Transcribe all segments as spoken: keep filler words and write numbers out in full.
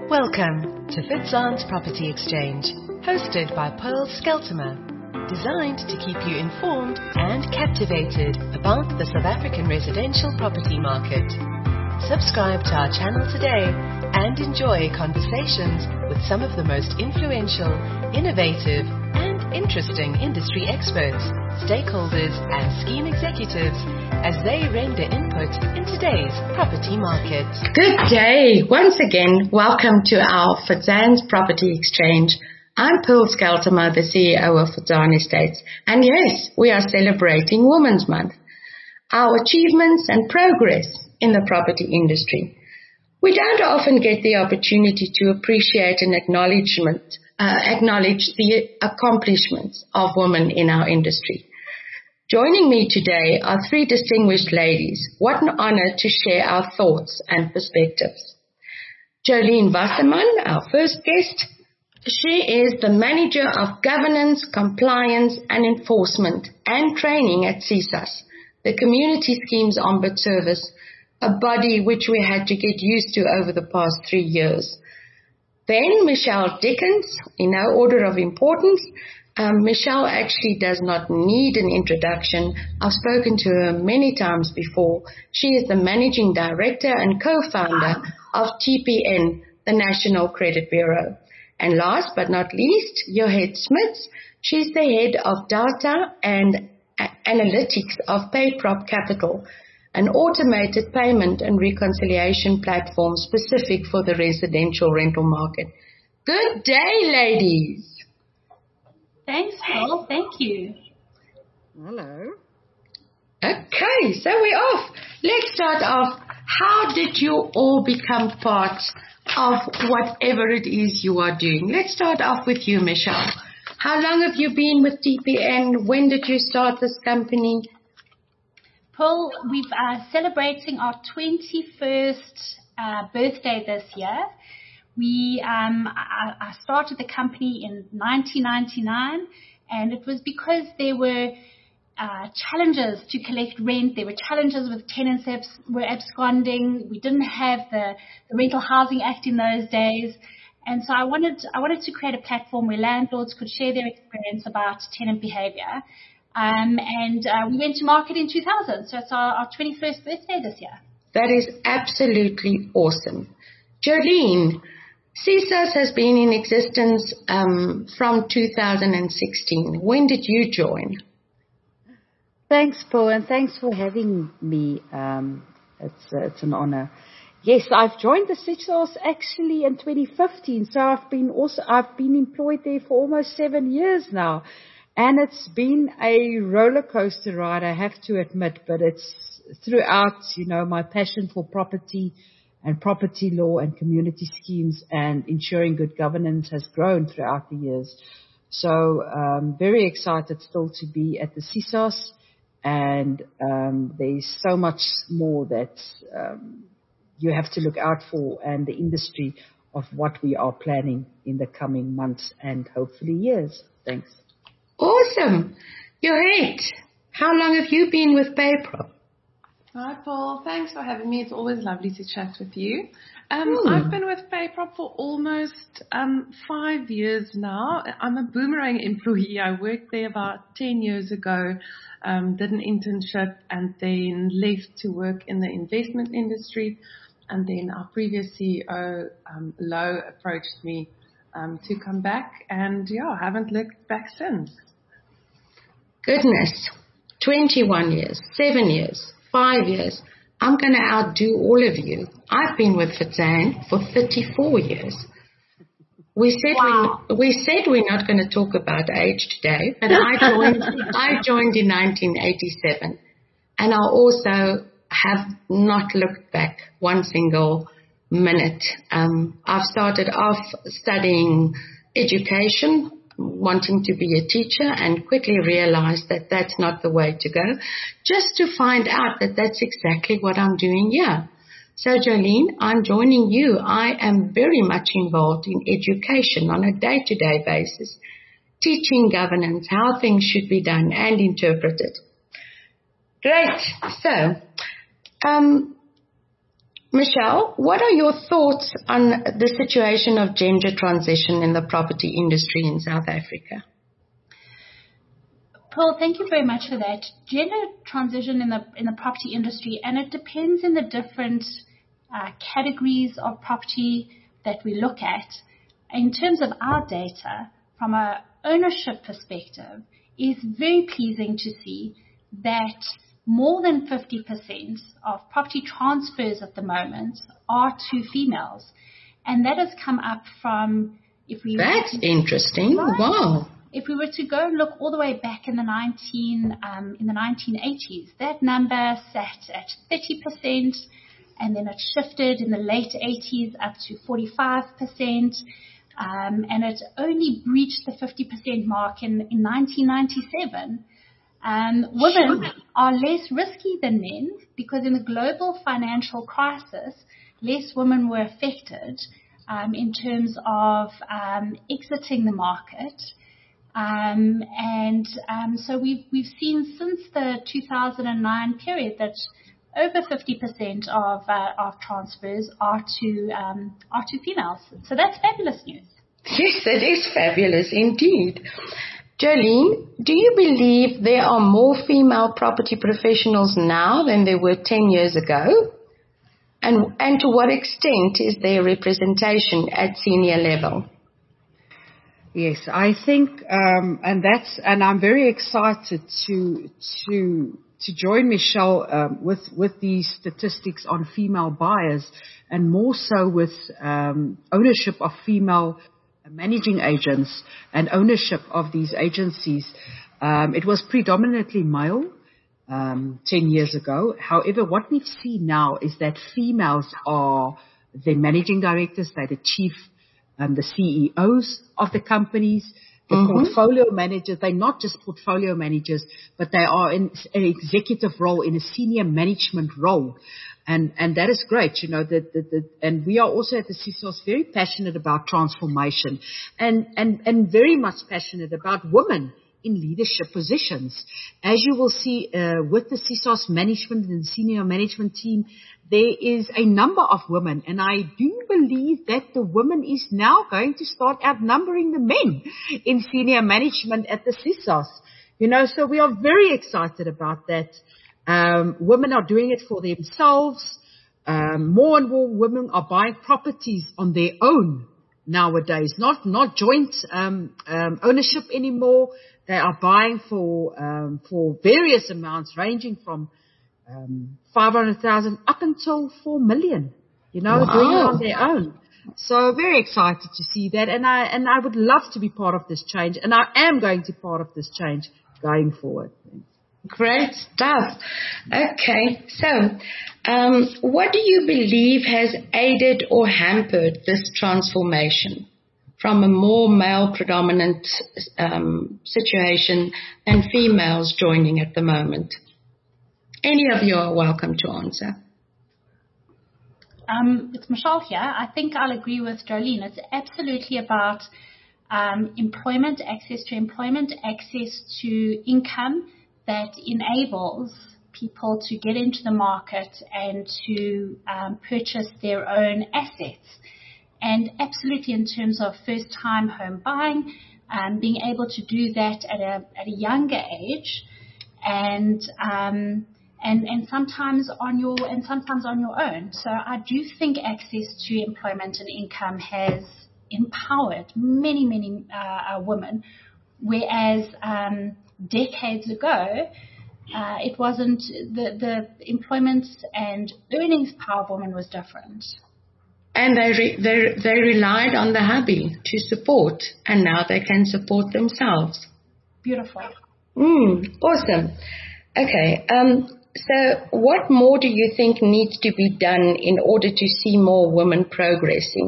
Welcome to Fitzan's Property Exchange, hosted by Pearl Skeltimer, designed to keep you informed and captivated about the South African residential property market. Subscribe to our channel today and enjoy conversations with some of the most influential, innovative, and interesting industry experts, stakeholders, and scheme executives as they render input in today's property market. Good day. Once again, welcome to our Fitzan's Property Exchange. I'm Pearl Skeltimer, the C E O of Fitzan Estates. And yes, we are celebrating Women's Month, our achievements and progress in the property industry. We don't often get the opportunity to appreciate and acknowledgement, uh, acknowledge the accomplishments of women in our industry. Joining me today are three distinguished ladies. What an honor to share our thoughts and perspectives. Jolene Wasserman, our first guest. She is the Manager of Governance, Compliance and Enforcement and Training at C S A S, the Community Schemes Ombud Service, a body which we had to get used to over the past three years. Then Michelle Dickens, in no order of importance. Um, Michelle actually does not need an introduction. I've spoken to her many times before. She is the Managing Director and Co-Founder of T P N, the National Credit Bureau. And last but not least, Johet Smits. She's the Head of Data and Analytics of PayProp Capital, an automated payment and reconciliation platform specific for the residential rental market. Good day, ladies. Thanks, Paul. Thank you. Hello. Okay, so we're off. Let's start off. How did you all become part of whatever it is you are doing? Let's start off with you, Michelle. How long have you been with T P N? When did you start this company? Paul, we're uh, celebrating our twenty-first uh, birthday this year. We, um, I, I started the company in nineteen ninety-nine, and it was because there were uh, challenges to collect rent. There were challenges with tenants that were absconding. We didn't have the, the Rental Housing Act in those days. And so I wanted, I wanted to create a platform where landlords could share their experience about tenant behavior. Um, and uh, we went to market in two thousand. So it's our, our twenty-first birthday this year. That is absolutely awesome. Jolene, C S A S has been in existence um, from two thousand sixteen. When did you join? Thanks, Paul, and thanks for having me. Um, it's uh, it's an honor. Yes, I've joined the C S A S actually in twenty fifteen. So I've been also I've been employed there for almost seven years now, and it's been a roller coaster ride, I have to admit. But it's throughout, you know, my passion for property and property law and community schemes and ensuring good governance has grown throughout the years. So um, very excited still to be at the C S A S, and um, there's so much more that um, you have to look out for, and the industry of what we are planning in the coming months and hopefully years. Thanks. Awesome. Johet, how long have you been with PayProp? Hi, Paul. Thanks for having me. It's always lovely to chat with you. Um, Hmm. I've been with PayProp for almost um, five years now. I'm a Boomerang employee. I worked there about ten years ago, um, did an internship, and then left to work in the investment industry. And then our previous C E O, um, Lo, approached me um, to come back. And, yeah, I haven't looked back since. Goodness, twenty-one years, seven years. Five years. I'm going to outdo all of you. I've been with Fitzan for thirty-four years. We said Wow. we, we said we're not going to talk about age today, but I joined. I joined in nineteen eighty-seven, and I also have not looked back one single minute. Um, I've started off studying education, wanting to be a teacher, and quickly realized that that's not the way to go, just to find out that that's exactly what I'm doing here. So, Jolene, I'm joining you. I am very much involved in education on a day-to-day basis, teaching governance, how things should be done and interpreted. Great. So, um, Michelle, what are your thoughts on the situation of gender transition in the property industry in South Africa? Paul, thank you very much for that. Gender transition in the in the property industry, and it depends in the different uh, categories of property that we look at. In terms of our data, from an ownership perspective, is very pleasing to see that more than fifty percent of property transfers at the moment are to females. And that has come up from, if we That's interesting. Right. Wow. If we were to go and look all the way back in the nineteen um, in the nineteen eighties, that number sat at thirty percent, and then it shifted in the late eighties up to forty-five percent, um, and it only breached the fifty percent mark in, in nineteen ninety-seven. Um, women are less risky than men because in the global financial crisis, less women were affected um, in terms of um, exiting the market. Um, and um, so we've we've seen since the two thousand nine period that over fifty percent of uh, of transfers are to um, are to females. So that's fabulous news. Yes, it is fabulous indeed. Jolene, do you believe there are more female property professionals now than there were ten years ago? And and to what extent is there representation at senior level? Yes, I think, um, and that's, and I'm very excited to to to join Michelle um, with with these statistics on female buyers, and more so with um, ownership of female managing agents and ownership of these agencies. Um, it was predominantly male um, ten years ago. However, what we've seen now is that females are the managing directors, they're the chief Um, the C E Os of the companies, the mm-hmm. portfolio managers. They're not just portfolio managers, but they are in an executive role, in a senior management role. And, and that is great, you know, the, the, the, and we are also at the C I S O S very passionate about transformation and, and, and very much passionate about women in leadership positions. As you will see uh, with the C I S O S management and the senior management team, there is a number of women, and I do believe that the women is now going to start outnumbering the men in senior management at the C I S O S. You know, so we are very excited about that. Um, women are doing it for themselves. Um, more and more women are buying properties on their own nowadays, not not joint um, um, ownership anymore. They are buying for um, for various amounts, ranging from um, five hundred thousand up until four million. You know, wow. doing it on their own. So very excited to see that, and I and I would love to be part of this change, and I am going to be part of this change going forward. Great stuff. Okay, so um, what do you believe has aided or hampered this transformation from a more male-predominant um, situation and females joining at the moment? Any of you are welcome to answer. Um, it's Michelle here. I think I'll agree with Jolene. It's absolutely about um, employment, access to employment, access to income that enables people to get into the market and to um, purchase their own assets. And absolutely in terms of first-time home buying, um, being able to do that at a at a younger age, and um, and and sometimes on your and sometimes on your own. So I do think access to employment and income has empowered many many uh, women, whereas um, decades ago uh, it wasn't. The the employment and earnings power of women was different. And they, re, they they relied on the hubby to support, and now they can support themselves. Beautiful. Mm, awesome. Okay. Um, so what more do you think needs to be done in order to see more women progressing?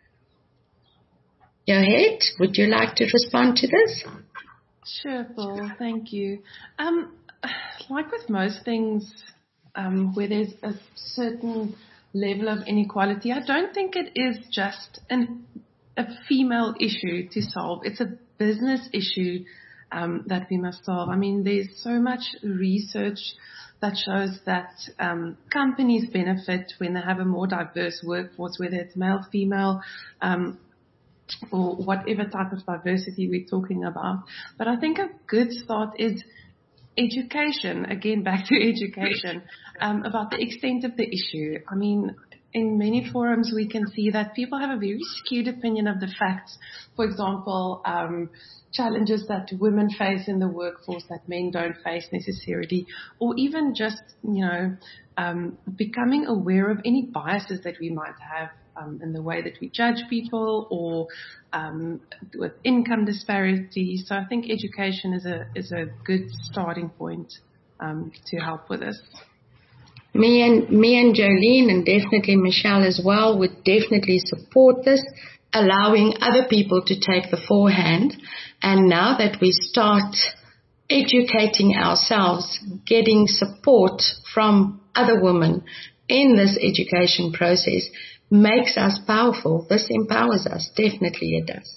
Johet, would you like to respond to this? Sure, Paul. Thank you. Um, like with most things, um, where there's a certain level of inequality, I don't think it is just an, a female issue to solve. It's a business issue um, that we must solve. I mean, there's so much research that shows that um, companies benefit when they have a more diverse workforce, whether it's male, female, um, or whatever type of diversity we're talking about. But I think a good start is education, again, back to education, um, about the extent of the issue. I mean, in many forums, we can see that people have a very skewed opinion of the facts. For example, um, challenges that women face in the workforce that men don't face necessarily, or even just, you know, um, becoming aware of any biases that we might have um, in the way that we judge people, or um, with income disparities. So I think education is a is a good starting point um, to help with this. Me and me and Jolene, and definitely Michelle as well, would definitely support this, allowing other people to take the forehand. And now that we start educating ourselves, getting support from other women in this education process makes us powerful. This empowers us. Definitely it does.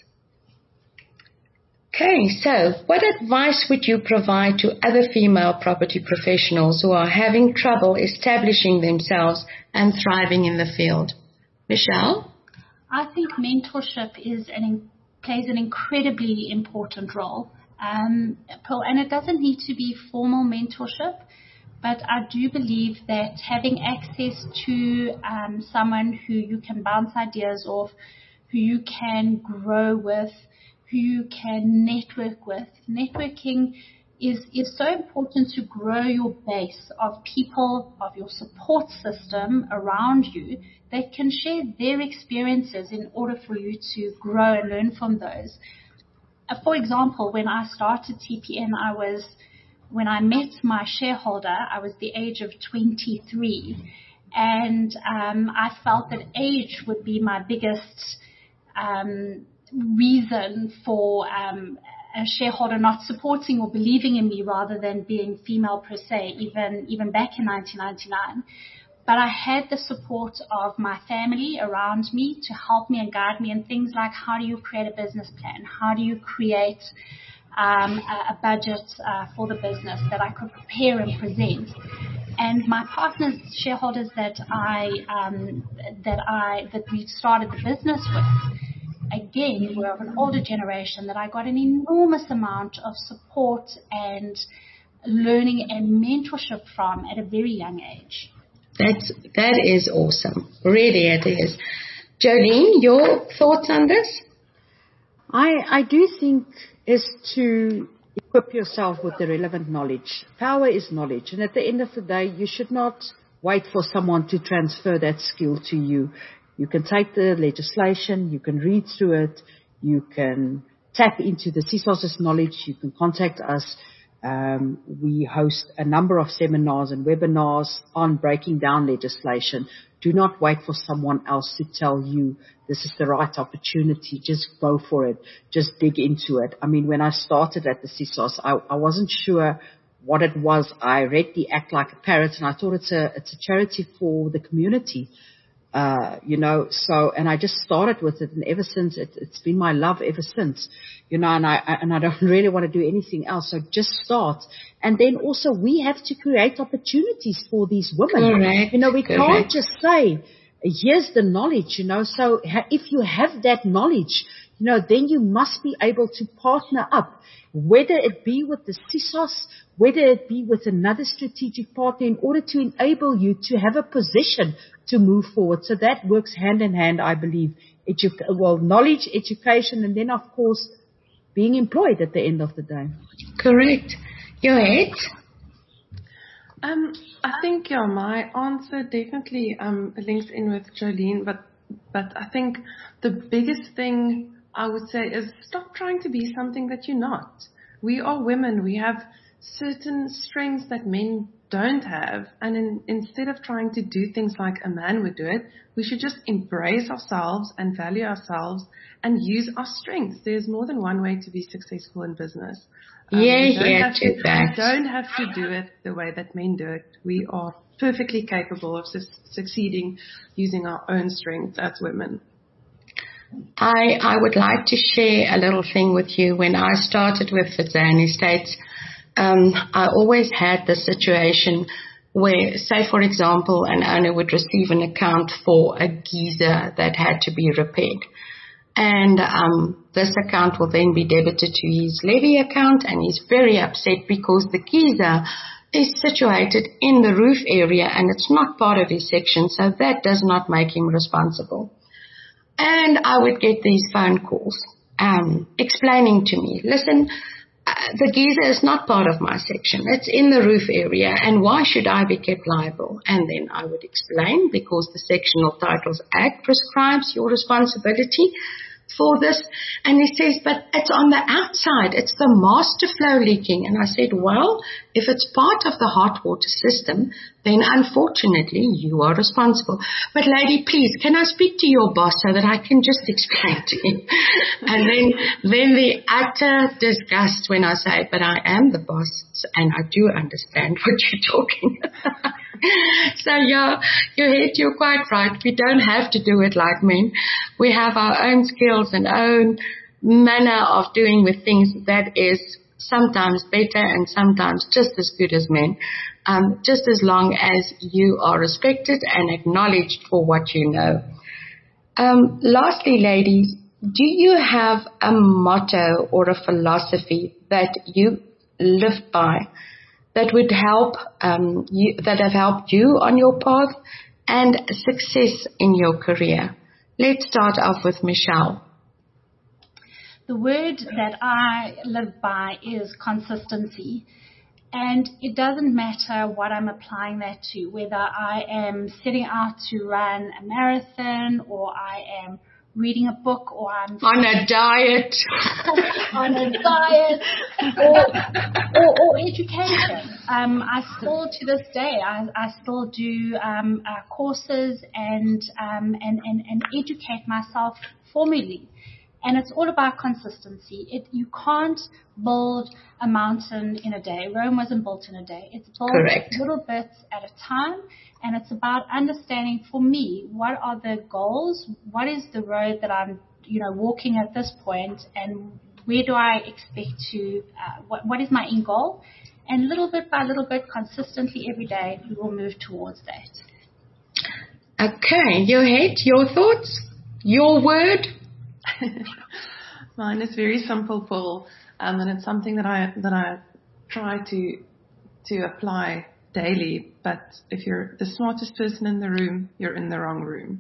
Okay, so what advice would you provide to other female property professionals who are having trouble establishing themselves and thriving in the field? Michelle? I think mentorship is an, plays an incredibly important role. Um, and it doesn't need to be formal mentorship, but I do believe that having access to um, someone who you can bounce ideas off, who you can grow with, who you can network with. Networking is, is so important to grow your base of people, of your support system around you that can share their experiences in order for you to grow and learn from those. Uh, for example, when I started T P N, I was, when I met my shareholder, I was the age of twenty-three, and um, I felt that age would be my biggest um reason for um, a shareholder not supporting or believing in me rather than being female per se, even even back in nineteen ninety-nine. But I had the support of my family around me to help me and guide me in things like, how do you create a business plan? How do you create um, a, a budget uh, for the business that I could prepare and present? And my partners, shareholders that I um, that I that we started the business with, again, we're of an older generation that I got an enormous amount of support and learning and mentorship from at a very young age. That's, that is awesome. Really it is. Jolene, your thoughts on this? I, I do think is to equip yourself with the relevant knowledge. Power is knowledge. And at the end of the day, you should not wait for someone to transfer that skill to you. You can take the legislation, you can read through it, you can tap into the C S O S's knowledge, you can contact us. Um, we host a number of seminars and webinars on breaking down legislation. Do not wait for someone else to tell you this is the right opportunity. Just go for it. Just dig into it. I mean, when I started at the C S O S, I, I wasn't sure what it was. I read the Act Like a Parrot, and I thought it's a it's a charity for the community. Uh, you know, so, and I just started with it, and ever since, it, it's been my love ever since, you know, and I, I, and I don't really want to do anything else. So just start. And then also we have to create opportunities for these women. Correct. You know, we Correct. can't just say, here's the knowledge, you know, so ha- if you have that knowledge, you know, then you must be able to partner up, whether it be with the C S O S, whether it be with another strategic partner, in order to enable you to have a position to move forward. So that works hand in hand, I believe. Edu- well, knowledge, education, and then, of course, being employed at the end of the day. Correct. Your head? Um, I think, yeah, my answer definitely um, links in with Jolene, but but I think the biggest thing I would say is stop trying to be something that you're not. We are women. We have certain strengths that men don't have, and in, instead of trying to do things like a man would do it, we should just embrace ourselves and value ourselves and use our strengths. There's more than one way to be successful in business. Um, yeah, we don't yeah, have to, to that. we don't have to do it the way that men do it. We are perfectly capable of su- succeeding using our own strengths as women. I, I would like to share a little thing with you. When I started with Fazan Estates, um, I always had the situation where, say, for example, an owner would receive an account for a geyser that had to be repaired. And um, this account will then be debited to his levy account, and he's very upset because the geyser is situated in the roof area and it's not part of his section, so that does not make him responsible. And I would get these phone calls um, explaining to me, listen, uh, the geyser is not part of my section. It's in the roof area, and why should I be kept liable? And then I would explain, because the Sectional Titles Act prescribes your responsibility for this. And he says, but it's on the outside. It's the master flow leaking. And I said, well, if it's part of the hot water system, then unfortunately you are responsible. But lady, please, can I speak to your boss so that I can just explain to him? And then, then the utter disgust when I say, but I am the boss and I do understand what you're talking about. So yeah, you hit, you're quite right. We don't have to do it like men. We have our own skills and own manner of doing with things that is sometimes better and sometimes just as good as men. Um, just as long as you are respected and acknowledged for what you know. Um, lastly, ladies, do you have a motto or a philosophy that you live by that would help um, you, that have helped you on your path and success in your career? Let's start off with Michelle. The word that I live by is consistency. And it doesn't matter what I'm applying that to, whether I am setting out to run a marathon or I am reading a book or I'm on a diet, on a diet or, or, or education. Um, I still, to this day, I, I still do um, uh, courses and, um, and, and, and educate myself formally. And it's all about consistency. It, you can't build a mountain in a day. Rome wasn't built in a day. It's built Correct. little bits at a time. And it's about understanding, for me, what are the goals? What is the road that I'm, you know, walking at this point? And where do I expect to, uh, what, what is my end goal? And little bit by little bit, consistently every day, we will move towards that. Okay. Your head, your thoughts, your word? Mine is very simple, Paul, um, and it's something that I that I try to to apply daily. But if you're the smartest person in the room, you're in the wrong room.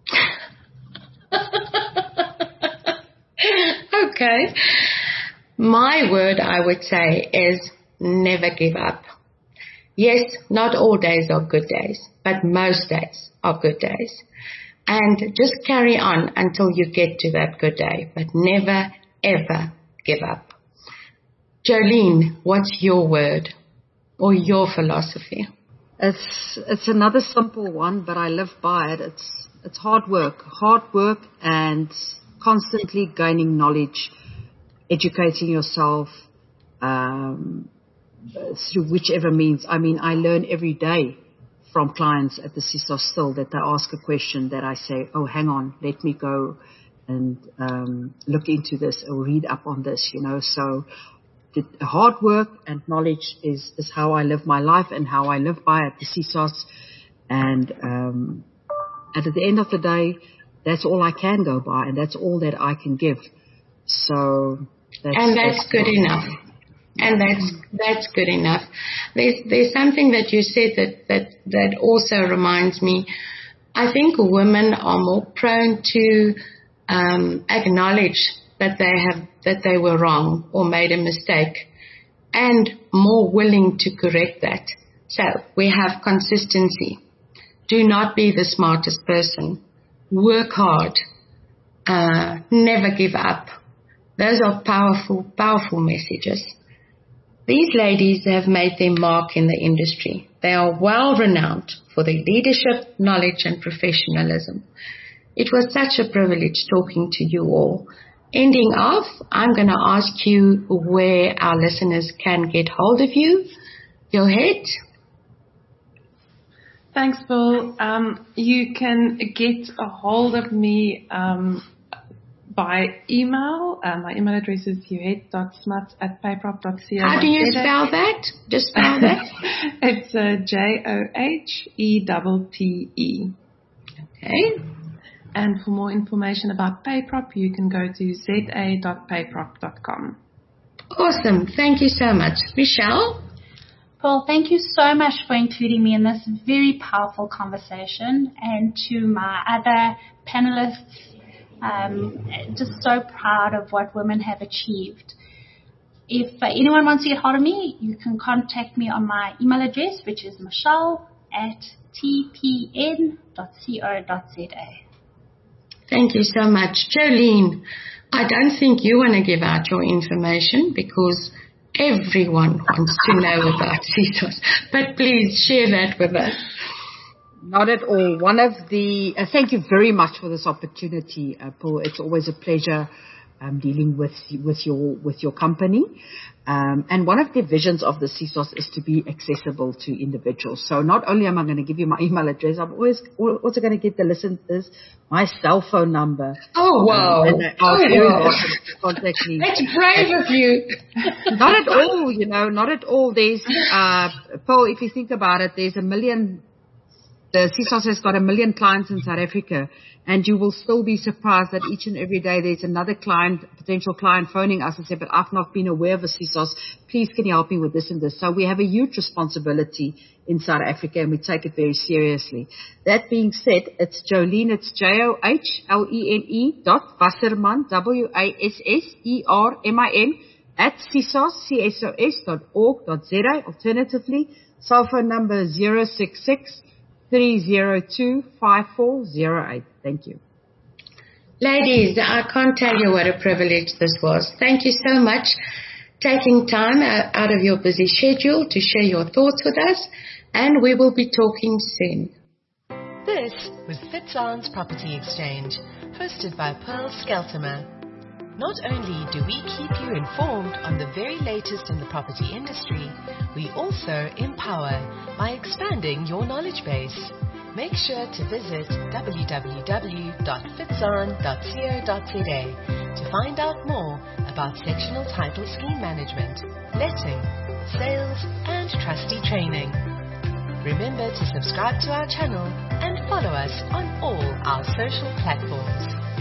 Okay. My word, I would say, is never give up. Yes, not all days are good days, but most days are good days. And just carry on until you get to that good day, but never, ever give up. Jolene, what's your word or your philosophy? It's it's another simple one, but I live by it. It's it's hard work, hard work, and constantly gaining knowledge, educating yourself um, through whichever means. I mean, I learn every day from clients at the C I S O S still, that they ask a question that I say, oh, hang on, let me go and um, look into this or read up on this, you know. So the hard work and knowledge is, is how I live my life and how I live by at the C I S O S. And um, at the end of the day, that's all I can go by, and that's all that I can give. So that's, and that's, that's good enough. And that's that's good enough. There's there's something that you said that, that, that also reminds me. I think women are more prone to um, acknowledge that they have that they were wrong or made a mistake, and more willing to correct that. So we have consistency. Do not be the smartest person. Work hard. Uh, never give up. Those are powerful, powerful messages. These ladies have made their mark in the industry. They are well renowned for their leadership, knowledge, and professionalism. It was such a privilege talking to you all. Ending off, I'm going to ask you where our listeners can get hold of you. Go ahead. Thanks, Paul. Um, you can get a hold of me um, by email. Uh, my email address is huette dot smuts at payprop dot co. How do you spell that? Just spell that. It's uh, J O H E T T E. Okay. And for more information about Payprop, you can go to z a dot payprop dot com. Awesome. Thank you so much. Michelle? Paul, thank you so much for including me in this very powerful conversation, and to my other panelists, um, just so proud of what women have achieved. If uh, anyone wants to get hold of me, you can contact me on my email address, which is michelle at t p n dot co dot z a. Thank you so much. Jolene, I don't think you want to give out your information because everyone wants to know about C I S O S, but please share that with us. Not at all. One of the, uh, thank you very much for this opportunity, uh, Paul. It's always a pleasure um, dealing with with your with your company. Um, and one of the visions of the C I S O S is to be accessible to individuals. So not only am I going to give you my email address, I'm always also going to get the listeners my cell phone number. Oh, wow. Um, and they are oh, very wow. welcome to contact me. That's brave of you. Not at all, you know, not at all. There's, uh, Paul, if you think about it, there's a million, the C I S O S has got a million clients in South Africa, and you will still be surprised that each and every day there's another client, potential client phoning us and say, but I've not been aware of a C I S O S. Please can you help me with this and this? So we have a huge responsibility in South Africa, and we take it very seriously. That being said, it's Jolene, it's J O H L E N E dot Wasserman, W A S S E R M I N, at C I S O S, C S O S dot org dot Z A. Alternatively, cell phone number zero six six, three zero two, five four zero eight. Thank you. Ladies, I can't tell you what a privilege this was. Thank you so much taking time out of your busy schedule to share your thoughts with us, and we will be talking soon. This was Fitzarn's Property Exchange, hosted by Pearl Skeltimer. Not only do we keep you informed on the very latest in the property industry, we also empower by expanding your knowledge base. Make sure to visit w w w dot fitzarn dot co dot z a to find out more about sectional title scheme management, letting, sales, and trustee training. Remember to subscribe to our channel and follow us on all our social platforms.